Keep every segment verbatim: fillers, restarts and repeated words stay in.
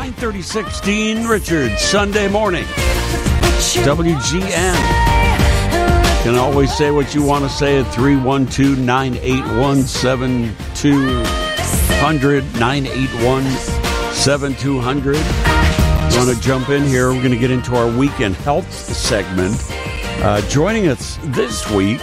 nine thirty-six, Dean Richards, Sunday morning. W G N. You can always say what you want to say at three one two, nine eight one, seven two zero zero, nine eight one, seven two zero zero. You want to jump in here? We're going to get into our weekend health segment. Uh, joining us this week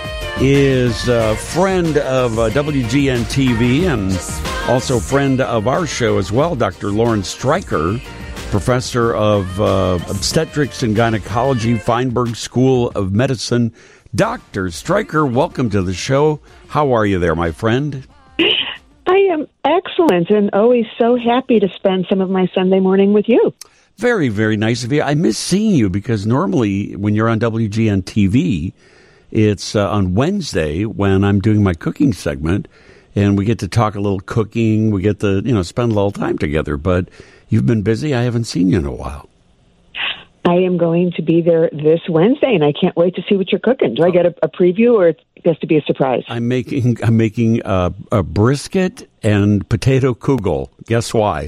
is a friend of uh, W G N T V and also friend of our show as well, Doctor Lauren Streicher, professor of uh, obstetrics and gynecology, Feinberg School of Medicine. Doctor Streicher, welcome to the show. How are you there, my friend? I am excellent and always so happy to spend some of my Sunday morning with you. Very, very nice of you. I miss seeing you because normally when you're on W G N T V, it's uh, on Wednesday when I'm doing my cooking segment, and we get to talk a little cooking. We get to, you know, spend a little time together. But you've been busy. I haven't seen you in a while. I am going to be there this Wednesday, and I can't wait to see what you're cooking. Do I get a, a preview, or it has to be a surprise? I'm making I'm making a, a brisket and potato kugel. Guess why?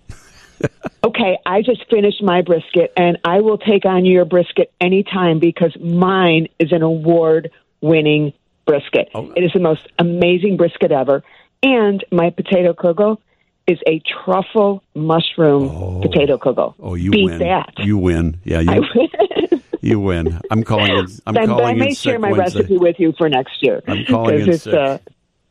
Okay, I just finished my brisket, and I will take on your brisket anytime because mine is an award-winning brisket. Oh. It is the most amazing brisket ever. And my potato kugel is a truffle mushroom oh. potato kugel. Oh, you Beat win. that. You win. Yeah, you, I win. You win. I'm calling it. I'm then, calling I may it share my Wednesday. recipe with you for next year. I'm calling it it's, sick. Uh,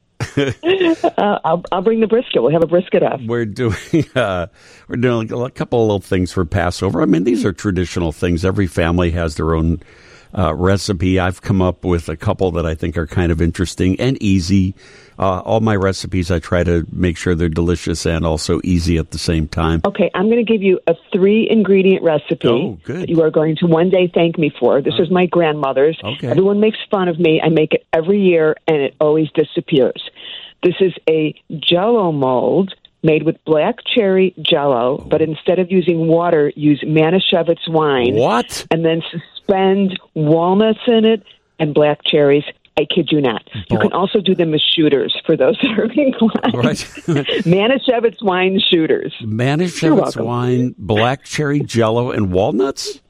uh, I'll, I'll bring the brisket. We'll have a brisket off. We're doing uh, we're doing a couple of little things for Passover. I mean, these are traditional things. Every family has their own uh, recipe. I've come up with a couple that I think are kind of interesting and easy. Uh, all my recipes, I try to make sure they're delicious and also easy at the same time. Okay, I'm going to give you a three-ingredient recipe oh, good. that you are going to one day thank me for. This uh, is my grandmother's. Okay. Everyone makes fun of me. I make it every year, and it always disappears. This is a Jell-O mold made with black cherry Jell-O, oh. but instead of using water, use Manischewitz wine. What? And then suspend walnuts in it and black cherries. I kid you not. You can also do them as shooters for those that are inclined. Right. Manischewitz wine shooters. Manischewitz wine, black cherry Jell-O, and walnuts?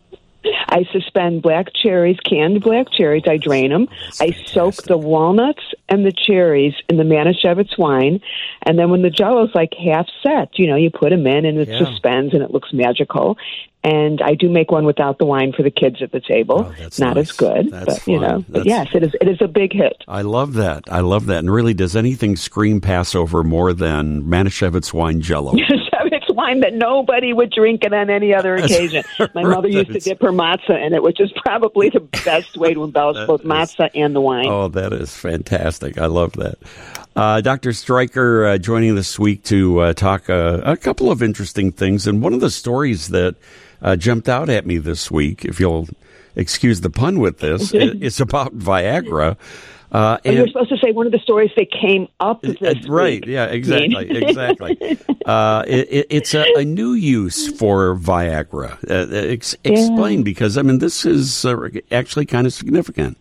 I suspend black cherries, canned black cherries. I drain them. That's I fantastic. soak the walnuts and the cherries in the Manischewitz wine. And then when the Jell-O's like half set, you know, you put them in and it yeah. suspends and it looks magical. And I do make one without the wine for the kids at the table. Oh, that's Not nice. as good, that's but fun. you know. That's... But yes, it is. It is a big hit. I love that. I love that. And really, does anything scream Passover more than Manischewitz wine Jell-O? Manischewitz wine that nobody would drink it on any other occasion. My mother used to dip her matzah in it, which is probably the best way to embellish both is... matzah and the wine. Oh, that is fantastic. I love that. Uh, Doctor Streicher uh, joining this week to uh, talk uh, a couple of interesting things. And one of the stories that Uh, jumped out at me this week, if you'll excuse the pun with this, it's about Viagra. Uh, and, and you're supposed to say one of the stories that came up this uh, Right, week. yeah, exactly, exactly. Uh, it, it, it's a, a new use for Viagra. Uh, ex- explain, yeah. because, I mean, this is uh, actually kind of significant.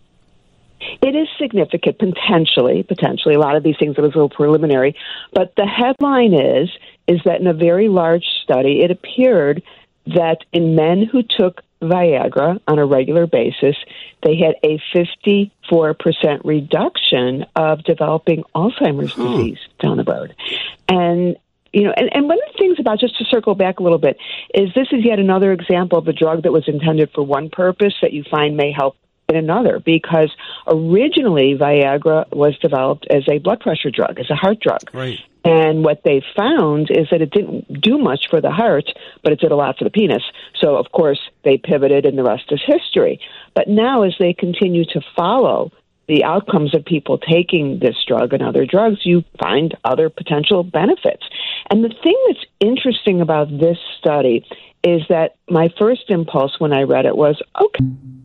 It is significant, potentially, potentially. A lot of these things are a little preliminary. But the headline is, is that in a very large study, it appeared that in men who took Viagra on a regular basis, they had a fifty-four percent reduction of developing Alzheimer's huh. disease down the road. And, you know, and, and one of the things about, just to circle back a little bit, is this is yet another example of a drug that was intended for one purpose that you find may help in another, because originally Viagra was developed as a blood pressure drug, as a heart drug. Right. And what they found is that it didn't do much for the heart, but it did a lot for the penis. So, of course, they pivoted, and the rest is history. But now, as they continue to follow the outcomes of people taking this drug and other drugs, you find other potential benefits. And the thing that's interesting about this study is that my first impulse when I read it was, okay.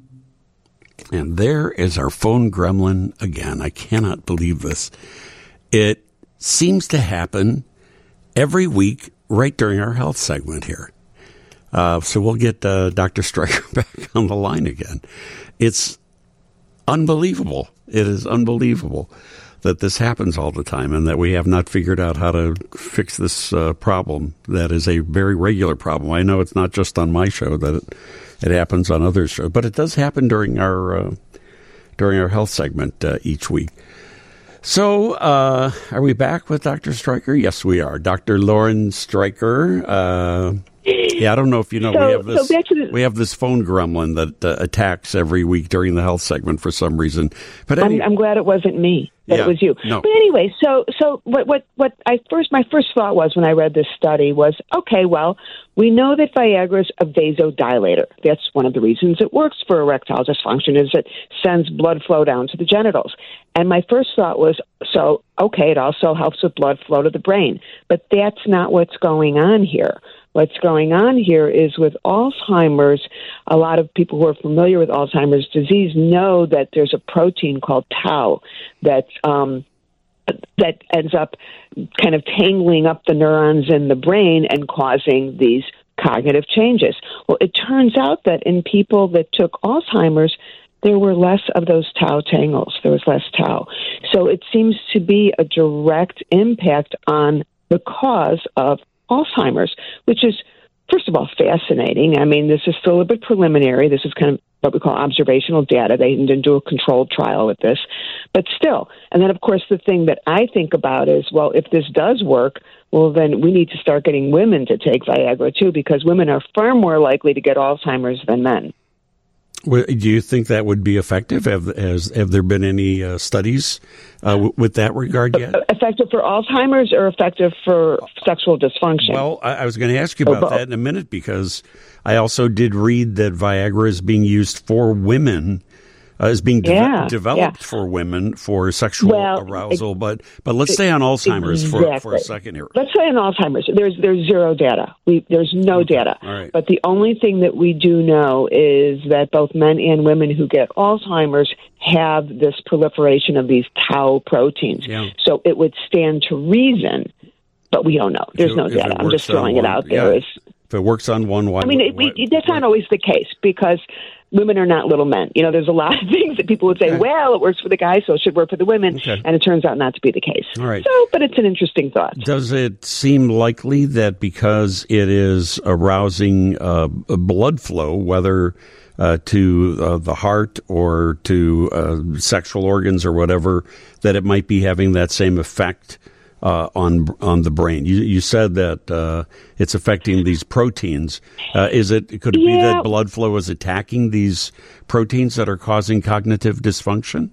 And there is our phone gremlin again. I cannot believe this. It seems to happen every week right during our health segment here. Uh, so we'll get uh, Doctor Streicher back on the line again. It's unbelievable. It is unbelievable. that this happens all the time and that we have not figured out how to fix this uh, problem that is a very regular problem. I know it's not just on my show that it, it happens on others' shows, but it does happen during our uh, during our health segment uh, each week. So, uh, are we back with Doctor Streicher? Yes, we are. Doctor Lauren Streicher. Uh, yeah, I don't know if you know, so, we have this so the- we have this phone gremlin that uh, attacks every week during the health segment for some reason. But I'm, I'm glad it wasn't me, that yeah, it was you. No. But anyway, so so what what what I first my first thought was when I read this study was, okay, well, we know that Viagra is a vasodilator. That's one of the reasons it works for erectile dysfunction, is it sends blood flow down to the genitals. And my first thought was, so okay, it also helps with blood flow to the brain. But that's not what's going on here. What's going on here is with Alzheimer's, a lot of people who are familiar with Alzheimer's disease know that there's a protein called tau that um, that ends up kind of tangling up the neurons in the brain and causing these cognitive changes. Well, it turns out that in people that took Alzheimer's, there were less of those tau tangles. There was less tau. So it seems to be a direct impact on the cause of Alzheimer's, which is, first of all, fascinating. I mean, this is still a bit preliminary. This is kind of what we call observational data. They didn't do a controlled trial with this, but still. And then, of course, the thing that I think about is, well, if this does work, well, then we need to start getting women to take Viagra, too, because women are far more likely to get Alzheimer's than men. Well, do you think that would be effective? Have, has, have there been any uh, studies uh, w- with that regard yet? Effective for Alzheimer's or effective for sexual dysfunction? Well, I, I was going to ask you about that in a minute, because I also did read that Viagra is being used for women, uh, is being de- yeah, developed yeah. for women for sexual well, arousal. It, but but let's stay on Alzheimer's exactly. for, for a second here. Let's say on Alzheimer's. There's there's zero data. We there's no okay. data. All right. But the only thing that we do know is that both men and women who get Alzheimer's have this proliferation of these tau proteins. Yeah. So it would stand to reason, but we don't know. There's if, no data. I'm just throwing one, it out there. Yeah. As, if it works on one, why? I mean, it, why, we, that's why, not always the case, because women are not little men. You know, there's a lot of things that people would say, okay. well, it works for the guys, so it should work for the women. Okay. And it turns out not to be the case. All right. So, but it's an interesting thought. Does it seem likely that because it is arousing uh, blood flow, whether uh, to uh, the heart or to uh, sexual organs or whatever, that it might be having that same effect Uh, on on the brain? You you said that uh, it's affecting these proteins. Uh, is it could it yeah. be that blood flow is attacking these proteins that are causing cognitive dysfunction?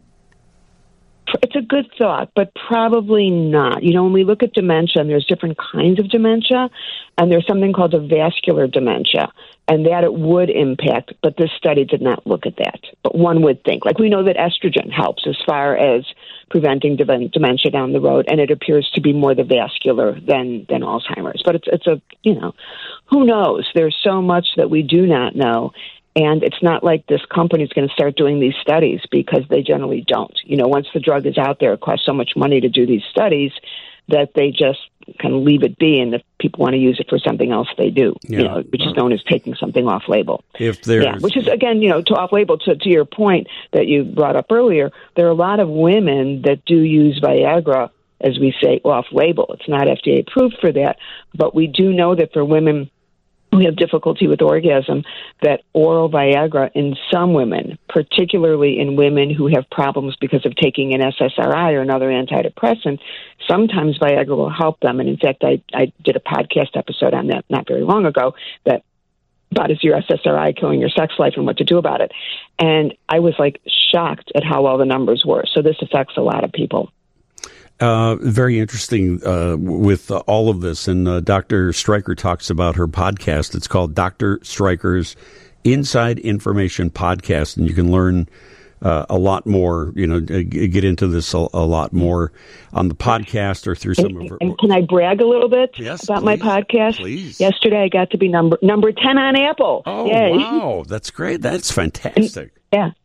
It's a good thought, but probably not. You know, when we look at dementia, and there's different kinds of dementia, and there's something called a vascular dementia, and that it would impact, but this study did not look at that. But one would think. Like, we know that estrogen helps as far as preventing dementia down the road, and it appears to be more the vascular than, than Alzheimer's. But it's, it's a, you know, who knows? There's so much that we do not know. And it's not like this company is going to start doing these studies, because they generally don't. You know, once the drug is out there, it costs so much money to do these studies that they just kind of leave it be. And if people want to use it for something else, they do, yeah. you know, which is known as taking something off label. If there's... Yeah, which is, again, you know, to off label, to, to your point that you brought up earlier, there are a lot of women that do use Viagra, as we say, off label. It's not F D A approved for that, but we do know that for women who have difficulty with orgasm, that oral Viagra in some women, particularly in women who have problems because of taking an S S R I or another antidepressant, sometimes Viagra will help them. And in fact, I, I did a podcast episode on that not very long ago, that about is your S S R I killing your sex life and what to do about it. And I was like shocked at how well the numbers were. So this affects a lot of people. Uh, very interesting uh, with uh, all of this. And uh, Doctor Streicher talks about her podcast. It's called Doctor Streicher's Inside Information Podcast. And you can learn uh, a lot more, you know, get into this a, a lot more on the podcast or through some and, of her. And can I brag a little bit yes, about please, my podcast? Please. Yesterday I got to be number number ten on Apple. Oh, Yay. wow. That's great. That's fantastic. And, yeah.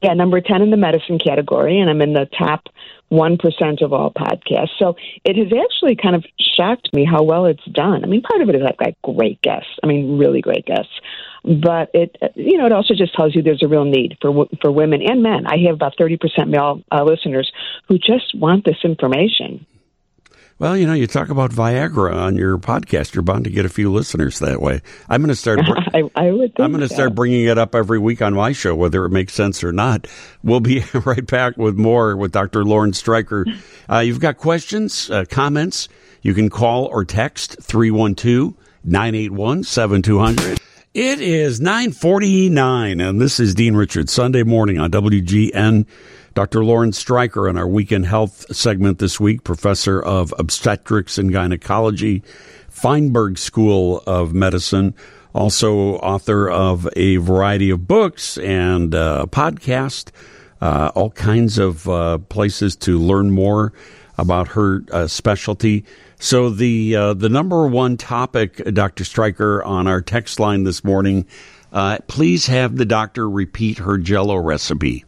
Yeah, number ten in the medicine category, and I'm in the top one percent of all podcasts. So it has actually kind of shocked me how well it's done. I mean, part of it is I've got great guests. I mean, really great guests. But it, you know, it also just tells you there's a real need for for women and men. I have about thirty percent male uh, listeners who just want this information. Well, you know, you talk about Viagra on your podcast, you're bound to get a few listeners that way. I'm going to start. I, I would. Think I'm going to start bringing it up every week on my show, whether it makes sense or not. We'll be right back with more with Doctor Lauren Streicher. Uh, you've got questions, uh, comments. You can call or text three one two, nine eight one, seven two zero zero. It is nine forty-nine, and this is Dean Richards, Sunday morning on W G N. Doctor Lauren Streicher on our Weekend Health segment this week, professor of obstetrics and gynecology, Feinberg School of Medicine, also author of a variety of books and uh, podcast, uh, all kinds of uh, places to learn more about her uh, specialty. So the uh, the number one topic, Doctor Streicher, on our text line this morning, uh, please have the doctor repeat her Jell-O recipe.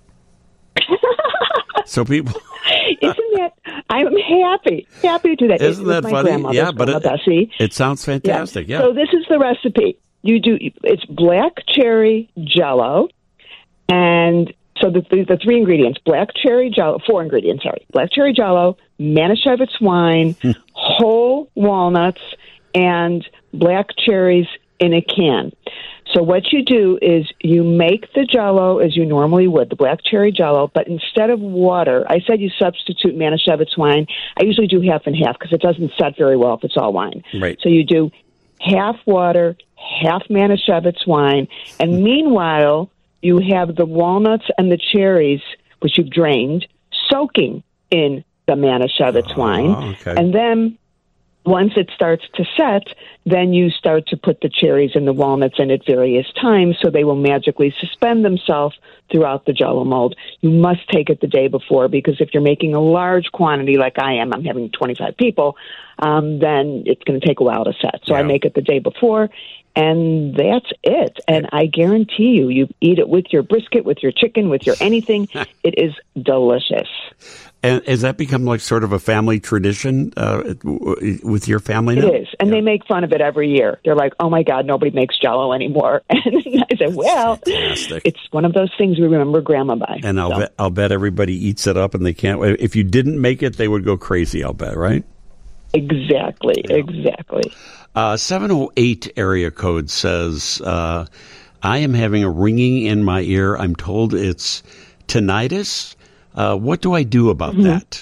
So people, isn't that? I'm happy, happy to do that. Isn't that funny? Yeah, but it, Bessie. it sounds fantastic. Yeah. yeah. So this is the recipe. You do. It's black cherry Jell-O, and so the, the the three ingredients: black cherry Jell-O. Four ingredients. Sorry, black cherry Jell-O, Manischewitz wine, whole walnuts, and black cherries in a can. So what you do is you make the Jell-O as you normally would, the black cherry Jell-O, but instead of water, I said you substitute Manischewitz wine. I usually do half and half because it doesn't set very well if it's all wine. Right. So you do half water, half Manischewitz wine, and meanwhile you have the walnuts and the cherries, which you've drained, soaking in the Manischewitz oh, wine. Okay. And then once it starts to set, then you start to put the cherries and the walnuts in at various times so they will magically suspend themselves throughout the Jell-O mold. You must take it the day before because if you're making a large quantity like I am, I'm having twenty-five people, um, then it's going to take a while to set. So yeah. I make it the day before, and that's it. And I guarantee you, you eat it with your brisket, with your chicken, with your anything. It is delicious. And has that become like sort of a family tradition uh, with your family now? It is. And yeah. they make fun of it every year. They're like, oh, my God, nobody makes Jell-O anymore. And I said, well, fantastic. It's one of those things we remember Grandma by. And I'll, so. bet, I'll bet everybody eats it up and they can't. If you didn't make it, they would go crazy, I'll bet, right? Exactly. Yeah. Exactly. Uh, seven oh eight area code says, uh, I am having a ringing in my ear. I'm told it's tinnitus. Uh, what do I do about mm-hmm. that?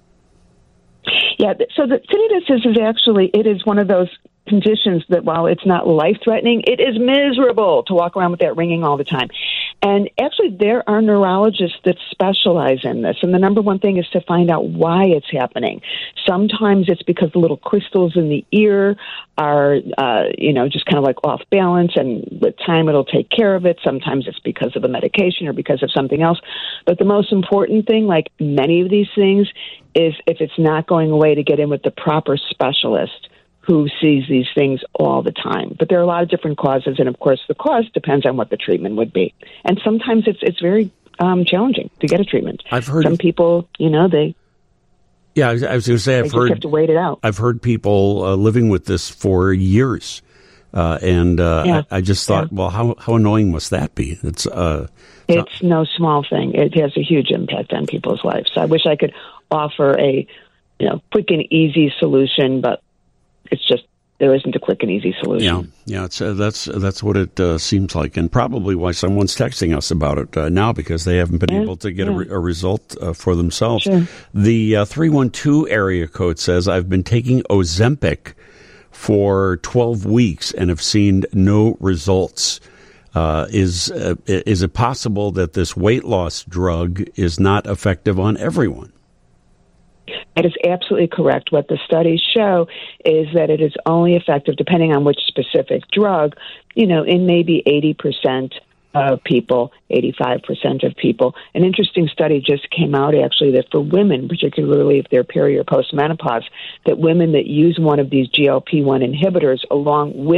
Yeah, so the tinnitus is, is actually, it is one of those conditions that while it's not life-threatening, it is miserable to walk around with that ringing all the time. And actually, there are neurologists that specialize in this. And the number one thing is to find out why it's happening. Sometimes it's because the little crystals in the ear are, uh, you know, just kind of like off balance, and with time it'll take care of it. Sometimes it's because of a medication or because of something else. But the most important thing, like many of these things, is if it's not going away, to get in with the proper specialist who sees these things all the time. But there are a lot of different causes, and of course the cause depends on what the treatment would be. And sometimes it's it's very um, challenging to get a treatment. I've heard some people, you know, they yeah. I was, I was going to say I've they heard just have to wait it out. I've heard people uh, living with this for years, uh, and uh, yeah. I, I just thought, yeah. well, how how annoying must that be? It's uh, it's no small thing. It has a huge impact on people's lives. So I wish I could offer a you know quick and easy solution, but it's just there isn't a quick and easy solution. Yeah, yeah, it's, uh, that's that's what it uh, seems like, and probably why someone's texting us about it uh, now, because they haven't been yeah, able to get yeah. a, re- a result uh, for themselves. Sure. The uh, three one two area code says, I've been taking Ozempic for twelve weeks and have seen no results. Uh, is uh, is it possible that this weight loss drug is not effective on everyone? That is absolutely correct. What the studies show is that it is only effective, depending on which specific drug, you know, in maybe eighty percent of people, eighty-five percent of people. An interesting study just came out, actually, that for women, particularly if they're peri or postmenopause, that women that use one of these G L P one inhibitors along with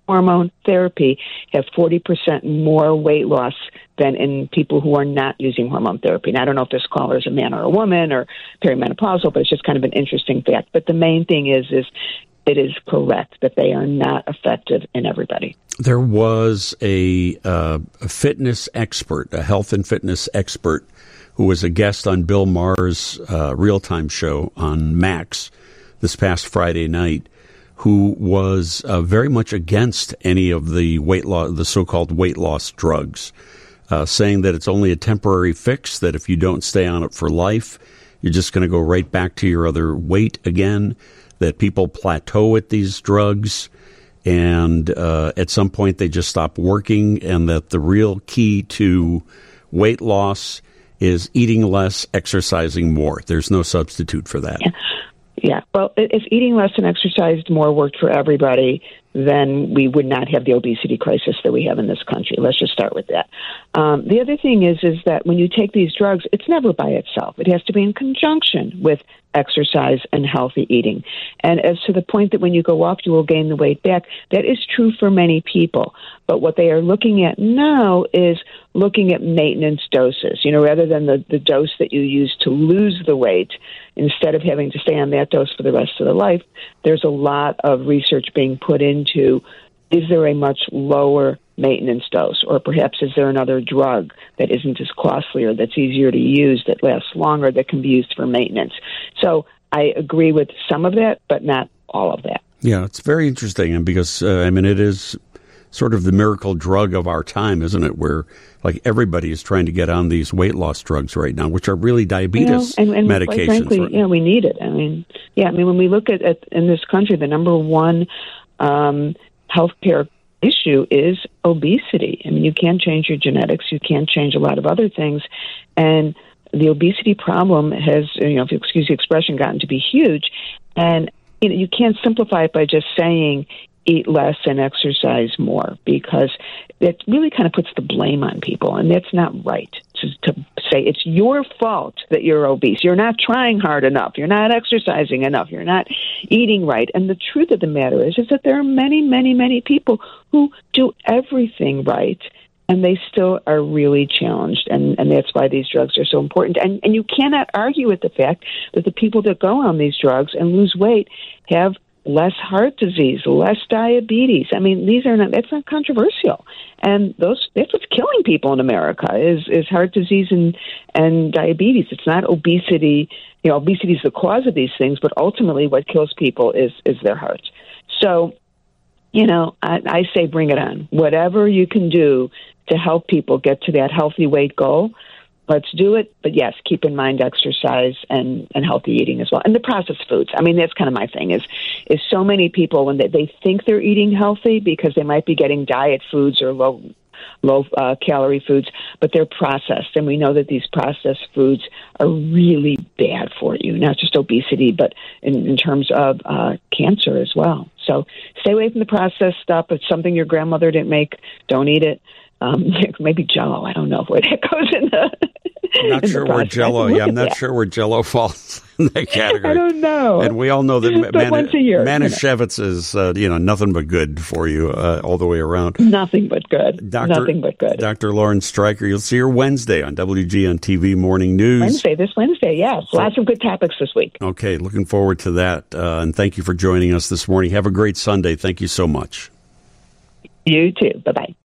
hormone therapy have forty percent more weight loss than in people who are not using hormone therapy. And I don't know if this caller is a man or a woman or perimenopausal, but it's just kind of an interesting fact. But the main thing is, is it is correct that they are not effective in everybody. There was a, uh, a fitness expert, a health and fitness expert, who was a guest on Bill Maher's uh, real-time show on Max this past Friday night, who was uh, very much against any of the weight loss, the so-called weight loss drugs, uh, saying that it's only a temporary fix, that if you don't stay on it for life, you're just going to go right back to your other weight again, that people plateau at these drugs, and uh, at some point they just stop working, and that the real key to weight loss is eating less, exercising more. There's no substitute for that. Yeah. Yeah, well, if eating less and exercise more worked for everybody, then we would not have the obesity crisis that we have in this country. Let's just start with that. Um, the other thing is, is that when you take these drugs, it's never by itself. It has to be in conjunction with exercise and healthy eating. And as to the point that when you go off, you will gain the weight back, that is true for many people. But what they are looking at now is looking at maintenance doses, you know, rather than the, the dose that you use to lose the weight, instead of having to stay on that dose for the rest of the life, there's a lot of research being put into, is there a much lower maintenance dose, or perhaps is there another drug that isn't as costly or that's easier to use, that lasts longer, that can be used for maintenance. So I agree with some of that, but not all of that. Yeah, it's very interesting, and because, uh, I mean, it is sort of the miracle drug of our time, isn't it, where like everybody is trying to get on these weight loss drugs right now, which are really diabetes you know, and, and medications. Quite frankly, right? yeah, we need it. I mean, yeah, I mean, when we look at, at in this country, the number one um, healthcare issue is obesity. I mean, you can't change your genetics, you can't change a lot of other things, and the obesity problem has, you know, if you excuse the expression, gotten to be huge. And you know, you can't simplify it by just saying eat less and exercise more, because it really kind of puts the blame on people, and that's not right. To, to say it's your fault that you're obese. You're not trying hard enough. You're not exercising enough. You're not eating right. And the truth of the matter is, is that there are many, many, many people who do everything right, and they still are really challenged, and, and that's why these drugs are so important. And, and you cannot argue with the fact that the people that go on these drugs and lose weight have less heart disease, less diabetes. I mean, these are not, that's not controversial. And those, that's what's killing people in America is, is heart disease and, and diabetes. It's not obesity. You know, obesity is the cause of these things, but ultimately what kills people is, is their hearts. So, you know, I, I say bring it on. Whatever you can do to help people get to that healthy weight goal, let's do it. But yes, keep in mind exercise and, and healthy eating as well. And the processed foods. I mean, that's kind of my thing is, is so many people when they, they think they're eating healthy because they might be getting diet foods or low, low uh, calorie foods, but they're processed. And we know that these processed foods are really bad for you, not just obesity, but in, in terms of uh, cancer as well. So stay away from the processed stuff. If it's something your grandmother didn't make, don't eat it. Um, maybe Jell-O. I don't know where that goes in the. I'm not sure where Jell-O. Yeah, I'm not that. sure where Jell-O falls in that category. I don't know. And we all know that Man- once a year, Manischewitz you know. is uh, you know nothing but good for you uh, all the way around. Nothing but good. Doctor, nothing but good. Doctor Lauren Streicher, you'll see her Wednesday on W G N T V Morning News. Wednesday, this Wednesday, yes. So, lots of good topics this week. Okay, looking forward to that. Uh, and thank you for joining us this morning. Have a great Sunday. Thank you so much. You too. Bye bye.